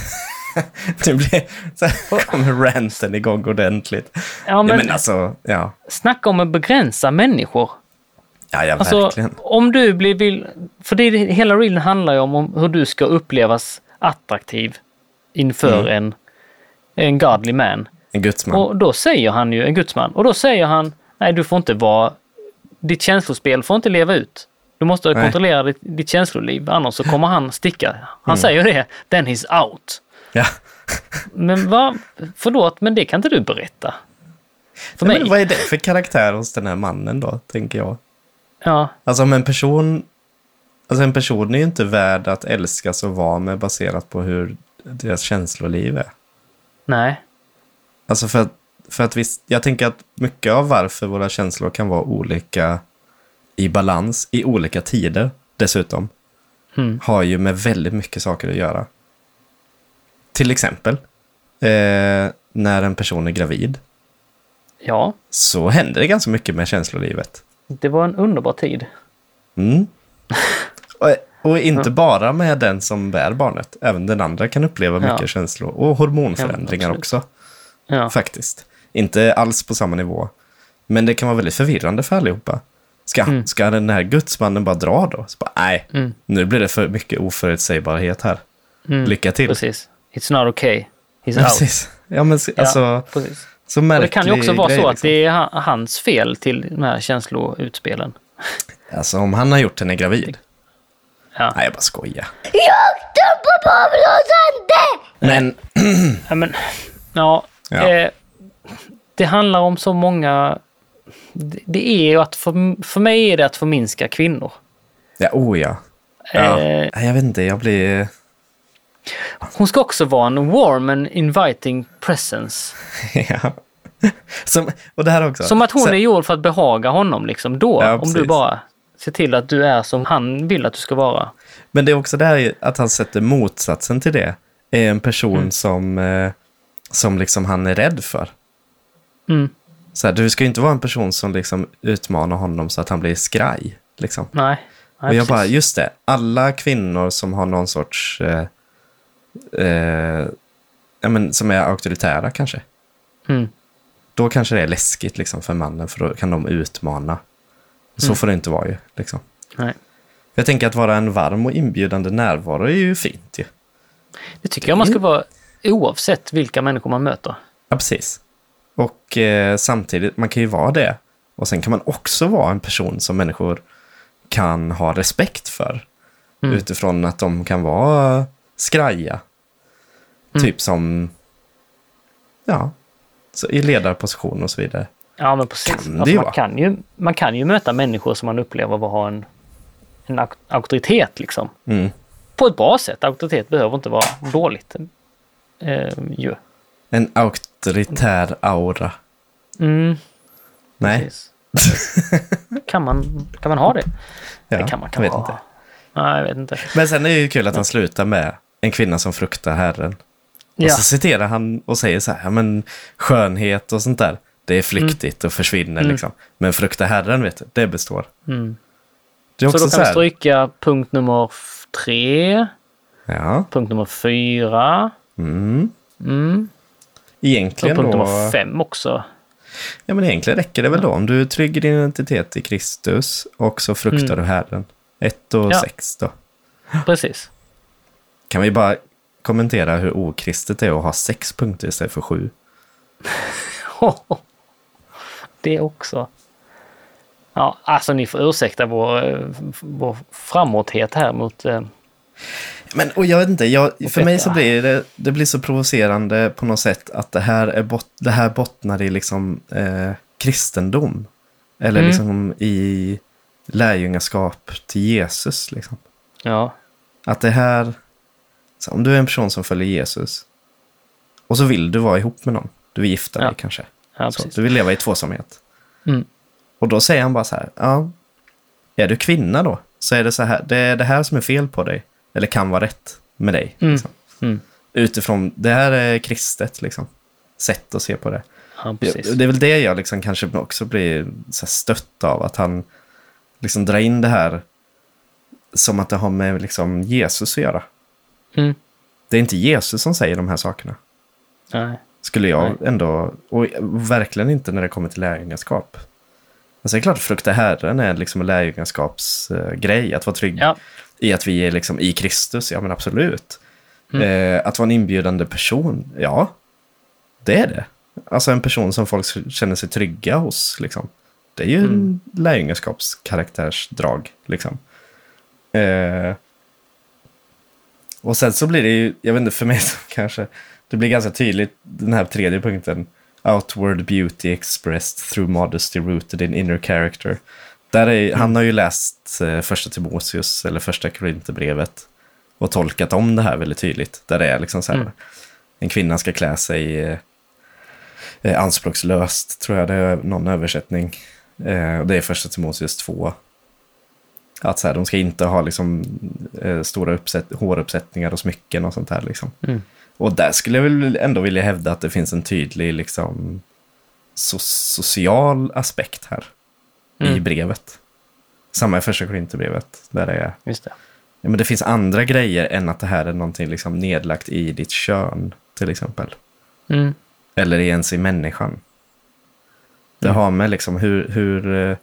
A: Det blir, så här kommer ranten igång ordentligt.
B: Ja,
A: Ja,
B: men,
A: men alltså, ja.
B: snacka om att begränsa människor.
A: Ja, ja,
B: Alltså,
A: verkligen.
B: om du blir... Vill, för det, hela reelen handlar ju om, om hur du ska upplevas attraktiv inför
A: Mm.
B: en, en godly man.
A: En gudsman.
B: Och då säger han ju, en gudsman, och då säger han, nej du får inte vara, ditt känslospel får inte leva ut. Du måste
A: Nej.
B: kontrollera ditt, ditt känsloliv, annars så kommer han sticka. Han
A: Mm.
B: säger det, then he's out.
A: Ja.
B: Men vad, förlåt, men det kan inte du berätta. För
A: Nej,
B: mig.
A: men vad är det för karaktär hos den här mannen då, tänker jag?
B: Ja,
A: Alltså om en person, alltså en person är ju inte värd att älskas och vara med baserat på hur deras känsloliv är.
B: nej.
A: Alltså för att, för att visst, jag tänker att mycket av varför våra känslor kan vara olika i balans i olika tider dessutom
B: Mm.
A: har ju med väldigt mycket saker att göra. Till exempel eh, när en person är gravid
B: Ja,
A: så händer det ganska mycket med känslolivet.
B: det var en underbar tid.
A: Mm. Och, och inte bara med den som bär barnet. Även den andra kan uppleva mycket
B: Ja.
A: känslor. Och hormonförändringar
B: Ja,
A: också.
B: Ja.
A: Faktiskt. Inte alls på samma nivå. Men det kan vara väldigt förvirrande för allihopa. Ska,
B: Mm.
A: ska den här gudsmannen bara dra då? Så bara, nej,
B: Mm.
A: nu blir det för mycket oförutsägbarhet här.
B: Mm.
A: Lycka till.
B: Precis. It's not okay. He's
A: Ja,
B: out.
A: precis. Ja, men s- alltså,
B: Ja, precis.
A: så
B: Och
A: märklig
B: det kan ju också vara
A: grej,
B: så att
A: liksom.
B: det är ha- hans fel till de här känsloutspelen.
A: Alltså om han har gjort henne gravid.
B: Ja.
A: Nej, jag bara skojar.
C: Jag tror på blåsande!
A: Men,
B: Ja, men, ja,
A: Ja.
B: Eh, det handlar om så många... Det, det är ju att för, för mig är det att förminska kvinnor.
A: ja, oh ja. ja.
B: Eh,
A: Nej, jag vet inte, jag blir...
B: hon ska också vara en warm and inviting presence.
A: ja. Som, och det här också.
B: Som att hon
A: Så-
B: är gjord för att behaga honom liksom. Då,
A: Ja,
B: om du
A: precis.
B: bara ser till att du är som han vill att du ska vara.
A: Men det är också det här att han sätter motsatsen till det. Är en person
B: Mm.
A: som, eh, som liksom han är rädd för.
B: Mm.
A: Så här, du ska ju inte vara en person som liksom utmanar honom så att han blir skraj. Liksom.
B: Nej. Nej,
A: och jag
B: precis.
A: bara, just det. Alla kvinnor som har någon sorts... Eh, eh, ja, men, som är auktoritära kanske.
B: Mm.
A: Då kanske det är läskigt liksom, för mannen. För då kan de utmana. Så
B: Mm.
A: får det inte vara ju. Liksom.
B: Nej.
A: Jag tänker att vara en varm och inbjudande närvaro är ju fint ju.
B: Det tycker jag man ska vara oavsett vilka människor man möter.
A: Ja, precis. Och eh, samtidigt, man kan ju vara det. Och sen kan man också vara en person som människor kan ha respekt för.
B: Mm.
A: Utifrån att de kan vara skraja.
B: Mm.
A: Typ som, ja, så i ledarposition och så vidare.
B: Ja, men precis.
A: Kan det
B: Alltså,
A: ju
B: man,
A: vara.
B: kan ju, man kan ju möta människor som man upplever har en, en auk- auktoritet liksom.
A: Mm.
B: På ett bra sätt. Auktoritet behöver inte vara dåligt. Eh, ju.
A: En auktoritär aura.
B: Mm,
A: Nej,
B: precis. kan, man, kan man ha det?
A: ja,
B: det kan man
A: jag vet
B: ha.
A: inte.
B: Nej, jag vet inte.
A: Men sen är det ju kul att han slutar med en kvinna som fruktar Herren. Och
B: Ja.
A: så citerar han och säger så här, ja, men skönhet och sånt där, det är flyktigt och försvinner
B: Mm.
A: liksom. Men frukta Herren, vet du, det består.
B: Mm.
A: Det är
B: Så
A: också
B: då
A: så,
B: kan vi
A: här,
B: stryka punkt nummer f- tre,
A: ja,
B: punkt nummer fyra,
A: mm.
B: mm. och
A: Egentligen
B: punkt
A: då,
B: nummer fem också.
A: ja men egentligen räcker det väl då om du är trygg i din identitet i Kristus och så fruktar
B: Mm.
A: du Herren. Ett och
B: Ja.
A: sex då.
B: Precis.
A: Kan vi bara kommentera hur okristet det är att ha sex punkter istället för sju?
B: Det också. Ja, alltså ni får ursäkta vår, eh, vår framåthet här mot... Eh,
A: Men, och jag vet inte, jag, för mig så
B: detta.
A: blir det, det blir så provocerande på något sätt att det här, är bot, det här bottnar i liksom eh, kristendom. Eller
B: Mm.
A: liksom i lärjungaskap till Jesus. Liksom.
B: ja,
A: Att det här, så om du är en person som följer Jesus och så vill du vara ihop med någon, du vill gifta dig
B: Ja.
A: kanske.
B: ja,
A: Så,
B: precis.
A: du vill leva i tvåsamhet.
B: Mm.
A: Och då säger han bara så här, ja, är du kvinna då? Så är det så här, det är det här som är fel på dig. Eller kan vara rätt med dig.
B: Mm.
A: Liksom.
B: Mm.
A: Utifrån, det här är kristet liksom. Sätt att se på det.
B: Ja, precis.
A: Det är väl det jag liksom kanske också blir så här stött av. Att han liksom drar in det här som att det har med liksom Jesus att göra.
B: Mm.
A: Det är inte Jesus som säger de här sakerna.
B: Nej.
A: Skulle jag
B: Nej.
A: ändå, och verkligen inte när det kommer till lärjungaskap. Alltså det är klart att frukta Herren är liksom en lärjungaskapsgrej. Att vara trygg
B: Ja.
A: i att vi är liksom i Kristus, ja men absolut.
B: Mm.
A: Eh, att vara en inbjudande person, ja, det är det. Alltså en person som folk känner sig trygga hos, liksom. Det är ju
B: Mm.
A: en lärjungaskapskaraktärsdrag, liksom. Eh, och sen så blir det ju, jag vet inte, för mig så kanske, det blir ganska tydligt, den här tredje punkten, outward beauty expressed through modesty rooted in inner character. Där är,
B: Mm.
A: Han har ju läst eh, första Timoteus eller första Korinthierbrevet och tolkat om det här väldigt tydligt. Där det är liksom så här,
B: Mm.
A: en kvinna ska klä sig eh, eh, anspråkslöst, tror jag det är någon översättning. Eh, och det är första Timoteus två. Att så här, de ska inte ha liksom eh, stora uppsätt, håruppsättningar och smycken och sånt här liksom.
B: Mm.
A: Och där skulle jag väl ändå vilja hävda att det finns en tydlig liksom so- social aspekt här i
B: Mm.
A: brevet. Samma i första Korinthierbrevet, där det är,
B: Just det.
A: ja, men det finns andra grejer än att det här är någonting liksom nedlagt i ditt kön, till exempel.
B: Mm.
A: Eller ens i människan. Det
B: Mm.
A: har med liksom hur, hur, eh,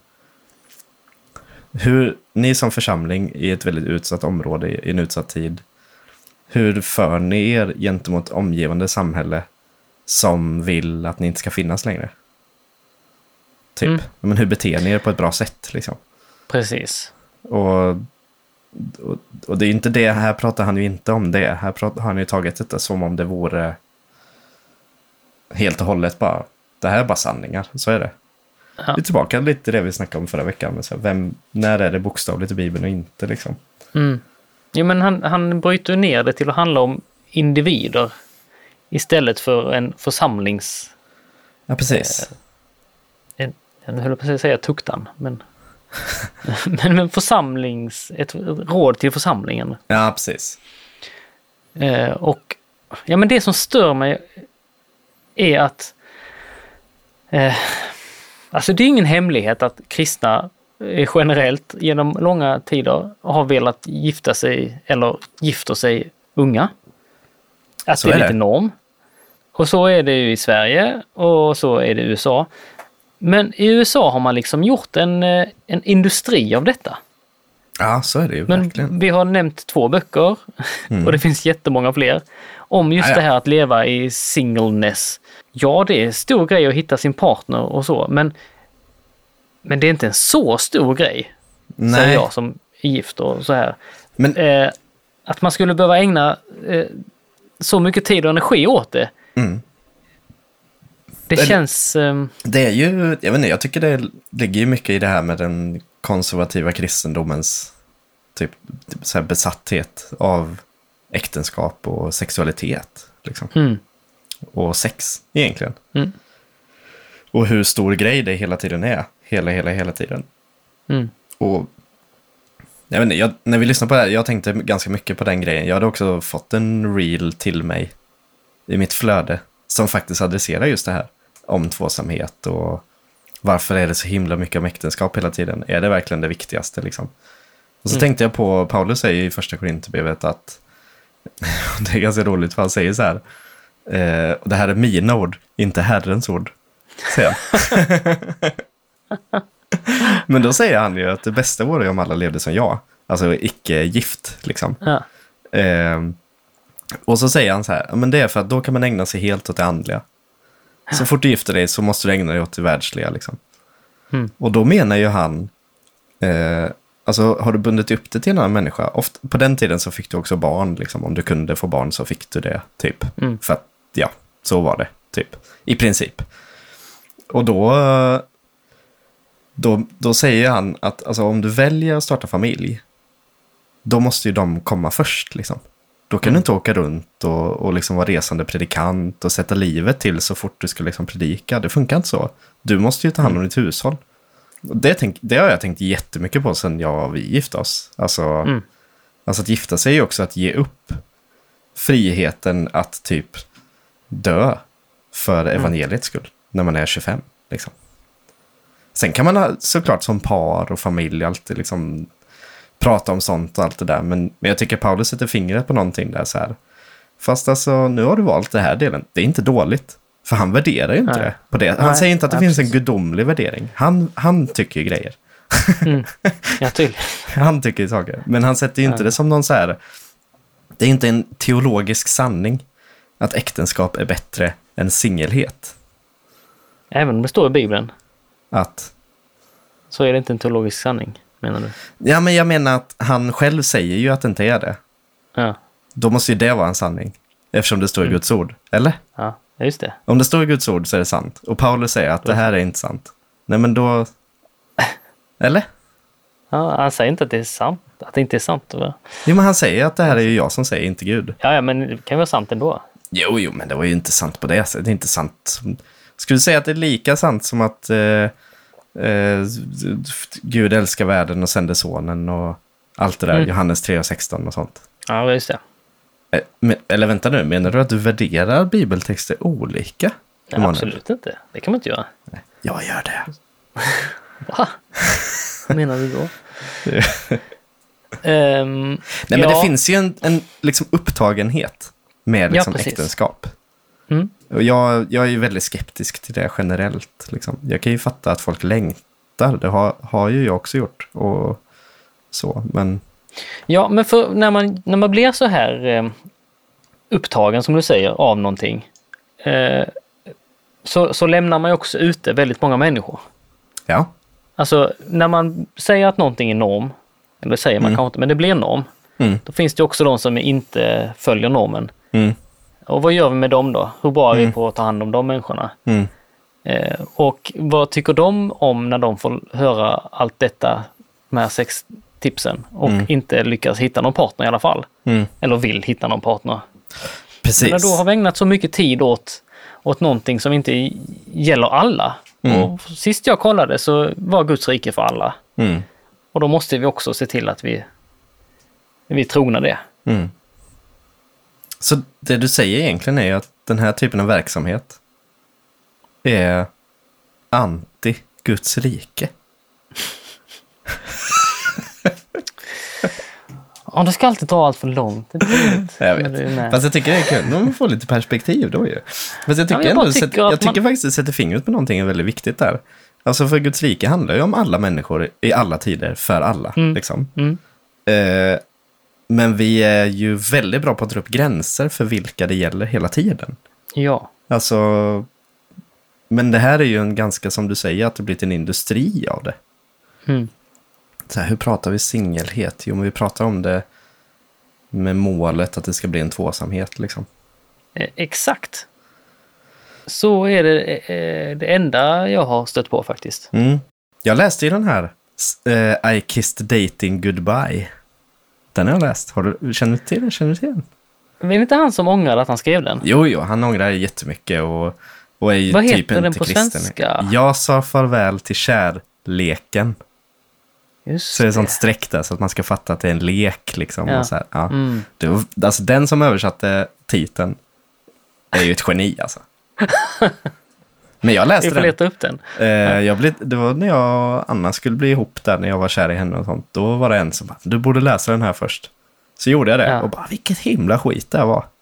A: hur ni som församling i ett väldigt utsatt område i en utsatt tid, hur för ni er gentemot omgivande samhälle som vill att ni inte ska finnas längre? Typ.
B: Mm.
A: Men hur beter ni er på ett bra sätt liksom?
B: Precis.
A: Och, och, och det är inte det, här pratar han ju inte om det. Här pratar, har han ju tagit detta som om det vore helt och hållet bara, det här är bara sanningar, så är det.
B: Ja.
A: Vi är tillbaka lite till det vi snackade om förra veckan. Men så här, vem, när är det bokstavligt i Bibeln och inte liksom?
B: Mm. Ja, men han, han bryter ner det till att handla om individer istället för en församlings...
A: Ja, precis.
B: En, jag höll på att säga tuktan, men... men en församlings... Ett råd till församlingen.
A: Ja, precis.
B: Eh, och ja, men det som stör mig är att eh, alltså det är ingen hemlighet att kristna eh, generellt genom långa tider har velat gifta sig eller gifter sig unga. Att
A: Så
B: det är,
A: är det.
B: lite norm. Och så är det ju i Sverige och så är det i U S A. Men i U S A har man liksom gjort en, eh, en industri av detta.
A: Ja, så är det ju
B: Men
A: verkligen.
B: vi har nämnt två böcker och det finns jättemånga fler om just
A: Ja, ja.
B: det här att leva i singleness. Ja, det är en stor grej att hitta sin partner och så, men, men det är inte en så stor grej, säger
A: Nej,
B: jag som är gift och så här.
A: men
B: Eh, att man skulle behöva ägna eh, så mycket tid och energi åt det.
A: Mm.
B: Det
A: Eller-
B: känns... Eh,
A: det är ju, jag vet inte, jag tycker det ligger ju mycket i det här med den konservativa kristendomens typ, typ så här besatthet av äktenskap och sexualitet. Liksom.
B: mm,
A: Och sex, egentligen.
B: Mm.
A: Och hur stor grej det hela tiden är. Hela, hela, hela tiden.
B: mm,
A: Och Jag vet inte, jag, när vi lyssnade på det här, jag tänkte ganska mycket på den grejen. Jag hade också fått en reel till mig i mitt flöde som faktiskt adresserar just det här om tvåsamhet och varför är det så himla mycket om äktenskap hela tiden? Är det verkligen det viktigaste liksom? Och så mm. tänkte jag på, Paulus säger i första Korinthierbrevet att det är ganska roligt för han säger så här, eh, det här är mina ord, inte Herrens ord, säger han. Men då säger han ju att det bästa vore om alla levde som jag, alltså icke gift liksom.
B: Ja.
A: Eh, och så säger han så här, men det är för att då kan man ägna sig helt åt det andliga. Så fort du gifter dig så måste du ägna dig åt det världsliga liksom. Mm. Och då menar ju han eh, alltså har du bundit upp det till en annan människa, ofta, på den tiden så fick du också barn liksom. Om du kunde få barn så fick du det typ. Mm. För att, ja, så var det typ, i princip. Och då då, då säger han att alltså, om du väljer att starta familj, då måste ju de komma först liksom. Då kan mm. du inte åka runt och, och liksom vara resande predikant och sätta livet till så fort du ska liksom predika. Det funkar inte så. Du måste ju ta hand om mm. ditt hushåll. Det, tänk, det har jag tänkt jättemycket på sen jag och vi gifte oss. Alltså, mm. alltså att gifta sig är också att ge upp friheten att typ dö för mm. evangeliets skull när man är tjugofem. Liksom. Sen kan man ha, såklart som par och familj alltid liksom prata om sånt och allt det där. Men, men jag tycker Paulus sätter fingret på någonting där så här. Fast alltså, nu har du valt det här delen. Det är inte dåligt. För han värderar ju inte Nej. det på det. Han Nej, säger inte att det absolut. finns en gudomlig värdering. Han, han tycker ju grejer.
B: Mm. Ja, tydligt.
A: Han tycker ju saker. Men han sätter ju inte ja. det som någon så här. Det är inte en teologisk sanning att äktenskap är bättre än singelhet.
B: Även om det står i Bibeln.
A: Att?
B: Så är det inte en teologisk sanning, menar du?
A: Ja, men jag menar att han själv säger ju att det inte är det.
B: Ja.
A: Då måste ju det vara en sanning. Eftersom det står i mm. Guds ord. Eller?
B: Ja, just det.
A: Om det står i Guds ord så är det sant. Och Paulus säger att det här är inte sant. Nej, men då... Eller?
B: Ja, han säger inte att det är sant. Att det inte är sant. Eller?
A: Jo, men han säger att det här är ju jag som säger, inte Gud.
B: Ja, ja, men det kan vara sant ändå.
A: Jo, jo, men det var ju inte sant på det sättet. Det är inte sant. Skulle du säga att det är lika sant som att eh, eh, Gud älskar världen och sände sonen och allt det där. Mm. Johannes tre och sexton och sånt.
B: Ja, just det.
A: Eh, men, eller vänta nu, menar du att du värderar bibeltexter olika?
B: Nej, absolut inte. Det kan man inte göra.
A: Nej, jag gör det.
B: Va? Vad menar du då? um,
A: Nej, men
B: ja.
A: det finns ju en, en liksom upptagenhet med liksom
B: ja,
A: äktenskap.
B: Mm.
A: Och jag, jag är ju väldigt skeptisk till det generellt. Liksom. Jag kan ju fatta att folk längtar. Det har, har ju jag också gjort. Och så, men...
B: Ja, men för när man, när man blir så här eh, upptagen, som du säger, av någonting, eh, så, så lämnar man ju också ute väldigt många människor.
A: Ja.
B: Alltså, när man säger att någonting är norm, eller säger man mm. kanske inte, men det blir norm, mm. då finns det också de som inte följer normen. Mm. Och vad gör vi med dem då? Hur bra är mm. vi på att ta hand om de människorna? Mm. Eh, och vad tycker de om när de får höra allt detta med sextipsen och mm. inte lyckas hitta någon partner i alla fall? Mm. Eller vill hitta någon partner?
A: Precis.
B: Men då har vi ägnat så mycket tid åt, åt någonting som inte gäller alla. Mm. Och sist jag kollade så var Guds rike för alla. Mm. Och då måste vi också se till att vi, vi tronar det.
A: Mm. Så det du säger egentligen är att den här typen av verksamhet är anti Guds rike.
B: Ja, det ska alltid ta allt för långt. Det är
A: jag vet. Fast jag tycker det är kul. Man får lite perspektiv då ju. Fast jag tycker, ja, jag ändå, tycker, sätter, jag tycker man... faktiskt att det sätter fingret på någonting väldigt viktigt där. Alltså för Guds rike handlar ju om alla människor i alla tider, för alla. Mm. Liksom. Mm. Eh, men vi är ju väldigt bra på att dra upp gränser för vilka det gäller hela tiden.
B: Ja.
A: Alltså, men det här är ju en ganska, som du säger, att det blivit en industri av det. Mm. Så här, hur pratar vi singelhet? Jo, men vi pratar om det med målet att det ska bli en tvåsamhet, liksom.
B: Eh, exakt. Så är det eh, det enda jag har stött på faktiskt.
A: Mm. Jag läste ju den här uh, I Kissed Dating Goodbye. Den har jag läst. Har du, känner du till den? Känner du till den?
B: Men är det inte han som ångrade att han skrev den?
A: Jo, jo, han ångrar jättemycket och, och är ju
B: Vad
A: typ
B: heter den
A: inte
B: på
A: kristen.
B: Svenska?
A: Jag sa farväl till kärleken.
B: Just
A: Så det är sånt streck där så att man ska fatta att det är en lek liksom.
B: Ja.
A: Och så här, ja.
B: Mm.
A: det var, alltså, den som översatte titeln är ju ett geni alltså. Men jag läste
B: Vi får
A: den.
B: leta upp den.
A: Eh, jag blev, det var när jag och Anna skulle bli ihop där, när jag var kär i henne och sånt. Då var det en som bara, du borde läsa den här först. Så gjorde jag det.
B: Ja.
A: Och bara, vilket himla skit det här var.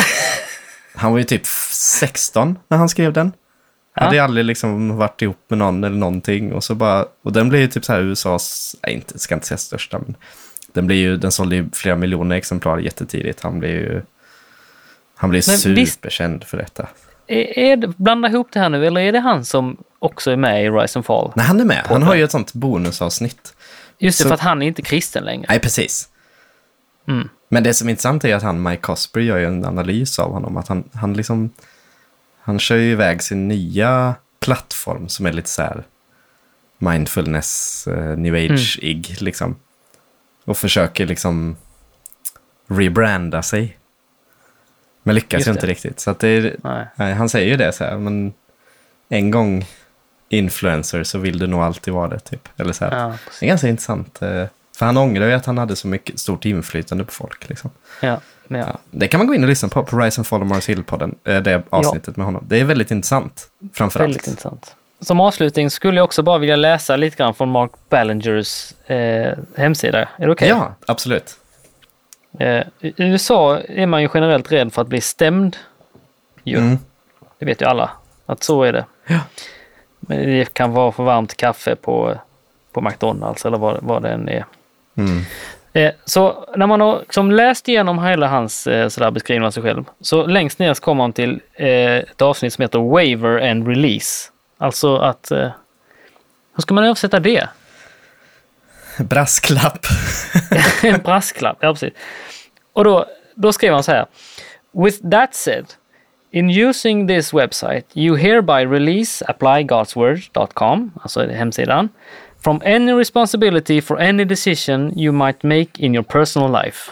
A: Han var ju typ sexton när han skrev den.
B: Ja.
A: Hade aldrig liksom varit ihop med någon eller någonting. Och så bara, och den blev ju typ så här U S A's, nej, inte, ska inte säga största, men den blir ju, den sålde ju flera miljoner exemplar jättetidigt. Han blev ju, han blev
B: Men
A: superkänd för detta.
B: Är, är det, blanda ihop det här nu, eller är det han som också är med i Rise and Fall?
A: Nej, han är med. Han har ju ett sånt bonusavsnitt.
B: Just det,
A: Så-
B: för att han är inte kristen längre.
A: Nej, precis.
B: Mm.
A: Men det som är intressant är att han, Mike Cosby, gör ju en analys av honom. Att han, han liksom, han kör ju iväg sin nya plattform som är lite så här mindfulness, uh, new age-ig liksom. Och försöker liksom rebranda sig. Men lyckas
B: Just
A: ju inte
B: det.
A: riktigt. Så att det är,
B: Nej.
A: nej, han säger ju det så här, men en gång influencer så vill du nog alltid vara det typ. Eller så här.
B: Ja,
A: Det är ganska intressant. eh, För han ångrar ju att han hade så mycket stort inflytande på folk. Liksom.
B: ja, ja.
A: Ja. Det kan man gå in och lyssna på på Rise and Fall of Mars Hill-podden. eh, Det avsnittet med honom. Det är väldigt intressant. Framförallt.
B: Väldigt intressant. Som avslutning skulle jag också bara vilja läsa lite grann från Mark Ballingers eh, hemsida. Är det okej?
A: Ja, absolut.
B: Eh, I U S A är man ju generellt rädd för att bli stämd. Ju.
A: Mm.
B: Det vet ju alla. Att så är det.
A: Ja.
B: Men det kan vara för varmt kaffe på, på McDonalds eller vad, vad det än är.
A: Mm.
B: Eh, så när man har liksom läst igenom hela hans eh, sådär beskrivning av sig själv, så längst ner så kommer man till eh, ett avsnitt som heter Waiver and Release. Alltså att... Eh, hur ska man översätta det?
A: Brasklapp.
B: En brasklapp, ja precis. Och då, då skrev han så här. With that said, in using this website, you hereby release apply gods word dot com, alltså hemsidan, from any responsibility for any decision you might make in your personal life.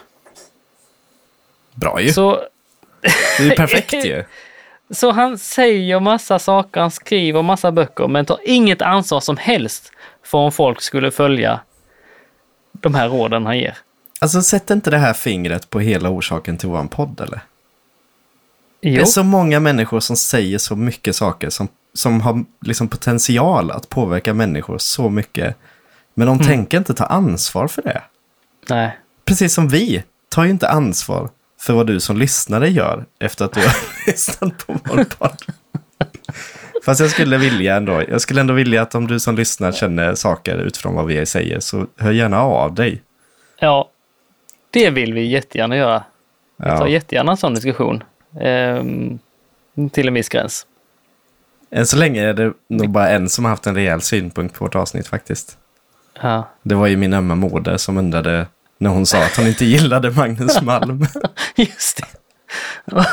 A: Bra ju.
B: Så,
A: Det är ju perfekt ju.
B: så han säger massa saker, han skriver massa böcker, men tar inget ansvar som helst för om folk skulle följa de här råden han ger.
A: Alltså, sätt inte det här fingret på hela orsaken till vår podd, eller? Det
B: Jo,
A: är så många människor som säger så mycket saker som, som har liksom potential att påverka människor så mycket. Men de
B: Mm.
A: tänker inte ta ansvar för det.
B: nej.
A: Precis som vi tar ju inte ansvar för vad du som lyssnare gör efter att du har lyssnat på vår podd. Fast jag skulle vilja ändå, jag skulle ändå vilja att om du som lyssnar känner saker utifrån vad vi säger, så hör gärna av dig.
B: Ja, det vill vi jättegärna göra. Vi tar
A: Ja.
B: jättegärna en sån diskussion. Ehm, till en viss gräns.
A: Än så länge är det nog bara en som har haft en rejäl synpunkt på vårt avsnitt faktiskt.
B: Ja.
A: Det var ju min ömma moder som undrade när hon sa att hon inte gillade Magnus Malm.
B: Just det.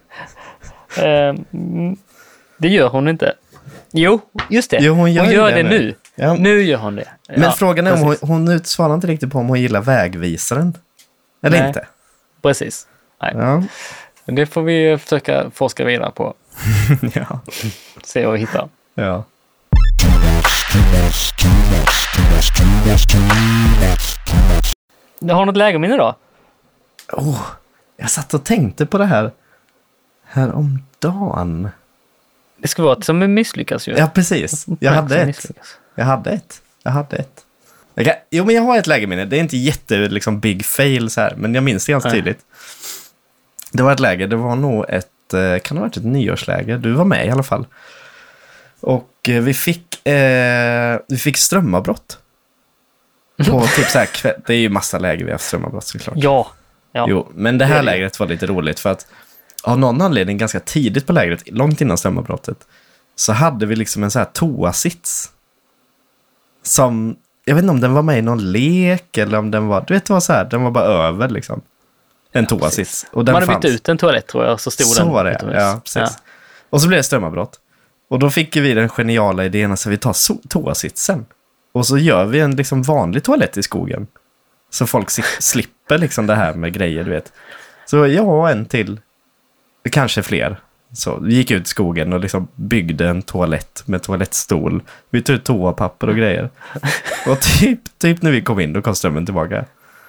B: Ehm, det gör hon inte. Jo, just det.
A: Jo, hon gör ju
B: det,
A: det
B: nu.
A: nu. Ja.
B: Nu gör hon det.
A: Men
B: Ja,
A: frågan är om hon,
B: precis.
A: hon svarar inte riktigt på om hon gillar vägvisaren. Eller
B: Nej.
A: inte.
B: Precis. Nej.
A: Ja.
B: Det får vi försöka forska vidare på.
A: ja.
B: Se och hitta.
A: ja.
B: Du har något lägerminne då?
A: Oh, jag satt och tänkte på det här här om dagen.
B: Det ska vara ett som misslyckas ju.
A: Ja, precis. Jag
B: Som
A: hade ett.
B: misslyckas.
A: Jag hade ett. Jag hade ett. Okay. Jo, men jag har ett lägerminne. Det är inte jätte liksom big fail så här, men jag minns det ganska
B: Nej.
A: tydligt. Det var ett läger. Det var nog ett, eh, kan det ha varit ett nyårsläger? Du var med i alla fall. Och eh, vi fick eh, vi fick strömavbrott. På typ så här kväll. Det är ju massa läger vi har haft strömavbrott såklart.
B: Ja. ja.
A: Jo, men det
B: Det är
A: här
B: det.
A: lägret var lite roligt för att av någon anledning ganska tidigt på lägret, långt innan strömavbrottet, så hade vi liksom en så här toasits som, jag vet inte om den var med i någon lek eller om den var, du vet, det var så här, den var bara över liksom. En toasits. Och den
B: Man hade
A: fanns.
B: bytt ut en toalett tror jag, så stod
A: Så
B: den
A: var det,
B: utomhus.
A: ja, precis. Och så blev det strömavbrott. Och då fick ju vi den geniala idén att vi tar so- toasitsen. Och så gör vi en liksom vanlig toalett i skogen. Så folk si- slipper liksom det här med grejer, du vet. Så jag har en till. Kanske fler. Så vi gick ut i skogen och liksom byggde en toalett med toalettstol. Vi tog ut toapapper och grejer. Och typ, typ när vi kom in, då kom strömmen tillbaka.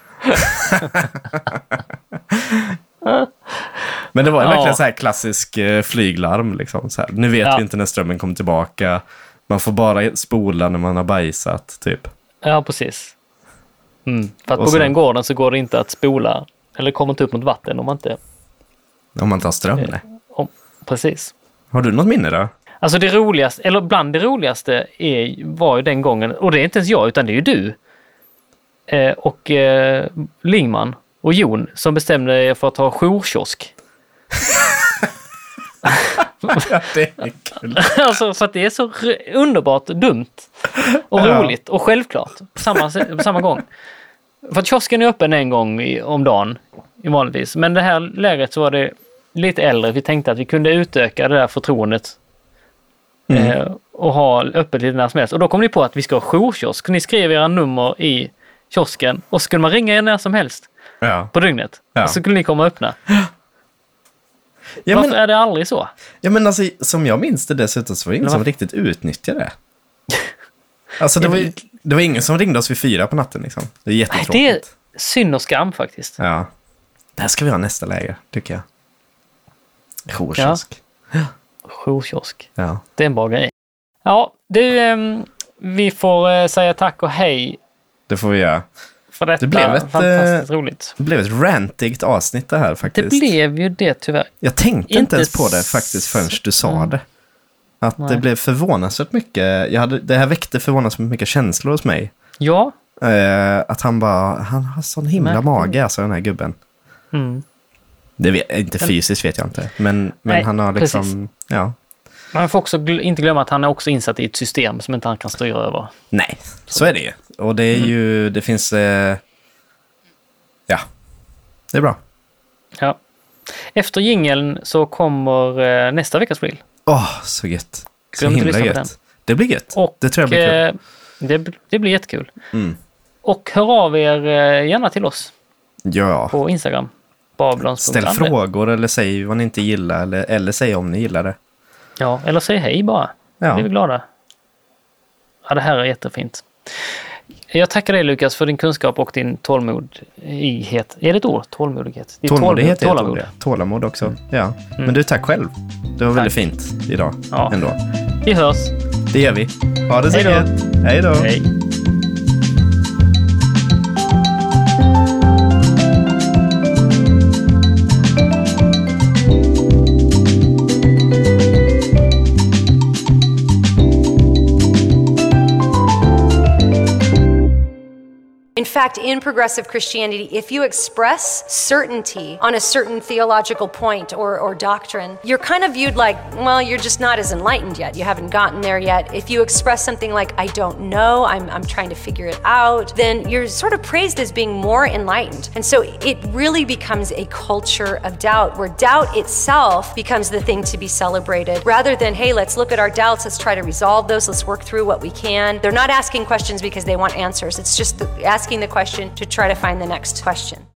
A: Men det var ju
B: Ja.
A: verkligen så här klassisk eh, flyglarm. Liksom, så här. Nu vet
B: Ja.
A: vi inte när strömmen kommer tillbaka. Man får bara spola när man har bajsat, typ.
B: Ja, precis. Mm. För att
A: Och
B: på
A: så-
B: den gården så går det inte att spola eller kommer inte upp mot vatten om man inte...
A: Om man tar ström, nej.
B: Om, precis.
A: Har du något minne då?
B: Alltså det roligaste, eller bland det roligaste är, var ju den gången, och det är inte ens jag utan det är ju du eh, och eh, Lingman och Jon som bestämde er för att ha jourkiosk.
A: Ja, det är kul.
B: Alltså för att det är så r- underbart dumt och
A: Ja.
B: roligt och självklart på samma, på samma gång. För att kiosken är öppen en gång i, om dagen i vanligtvis. Men det här lägret så var det lite äldre. Vi tänkte att vi kunde utöka det där förtroendet
A: Mm.
B: eh, och ha öppet lite när som helst. Och då kom ni på att vi ska ha jourkiosk. Ni skrev era nummer i kiosken och så skulle man ringa er när som helst
A: Ja.
B: på dygnet.
A: Ja.
B: Och så skulle ni komma och öppna.
A: Ja,
B: Varför
A: men,
B: är det aldrig så?
A: ja, men alltså, som jag minns det dessutom så var det ingen
B: Men
A: som
B: vad-
A: riktigt utnyttjade det. Alltså det var, ju, det var ingen som ringde oss vid fyra på natten liksom. Det är
B: Nej,
A: jättetråkigt.
B: det är synd och skam faktiskt.
A: Ja. Det här ska vi ha nästa läger, tycker jag. Jourkiosk.
B: Jourkiosk.
A: Ja.
B: Det är en bra grej. Ja, du, ehm, vi får eh, säga tack och hej
A: Det får vi göra.
B: för detta.
A: Det blev ett,
B: fantastiskt roligt.
A: Det blev ett rantigt avsnitt det här
B: Det
A: faktiskt.
B: blev ju det tyvärr.
A: Jag tänkte inte,
B: Inte
A: ens på det
B: s-
A: faktiskt förrän du sa
B: Mm.
A: det. Att det
B: Nej.
A: blev förvånansvärt mycket. Jag hade, det här väckte förvånansvärt mycket känslor hos mig.
B: Ja.
A: Eh, att han bara, han har sån himla
B: Märkte.
A: mage alltså den här gubben.
B: Mm.
A: Det vet, inte fysiskt vet jag inte. Men, men
B: Nej,
A: han har liksom, ja.
B: Man får också gl- inte glömma att han är också insatt i ett system som inte han kan styra över.
A: Nej, så är det ju. Och det är
B: Mm.
A: ju, det finns, eh, ja, det är bra.
B: Ja. Efter jingeln så kommer eh, nästa veckas reel.
A: Åh, så gött. Så
B: Glöm inte
A: himla
B: lyssna på
A: gött. Det blir gött.
B: Och
A: det tror jag blir kul.
B: eh, det, det blir jättekul.
A: Mm.
B: Och hör av er eh, gärna till oss
A: Ja.
B: på Instagram. Babylons punkt
A: Ställ
B: ande.
A: frågor eller säg vad ni inte gillar eller, eller säg om ni gillar det.
B: Ja, eller säg hej bara.
A: Ja.
B: Då blir vi glada. Ja, det här är jättefint. Jag tackar dig Lukas för din kunskap och din tålmodighet. Är det ett ord? Tålmodighet? Din
A: Tålmodighet är ett
B: tålamod.
A: ord. Tålamod också. Ja. Men du, tack själv. Det var väldigt fint idag
B: Ja.
A: ändå.
B: Vi hörs.
A: Det gör vi. Ha det så
B: Hej då.
A: gött. Hej då.
B: Hej.
E: In fact, in progressive Christianity, if you express certainty on a certain theological point or, or doctrine, you're kind of viewed like, well, you're just not as enlightened yet. You haven't gotten there yet. If you express something like, I don't know, I'm, I'm trying to figure it out, then you're sort of praised as being more enlightened. And so it really becomes a culture of doubt where doubt itself becomes the thing to be celebrated rather than, hey, let's look at our doubts, let's try to resolve those, let's work through what we can. They're not asking questions because they want answers. It's just the, asking the question to try to find the next question.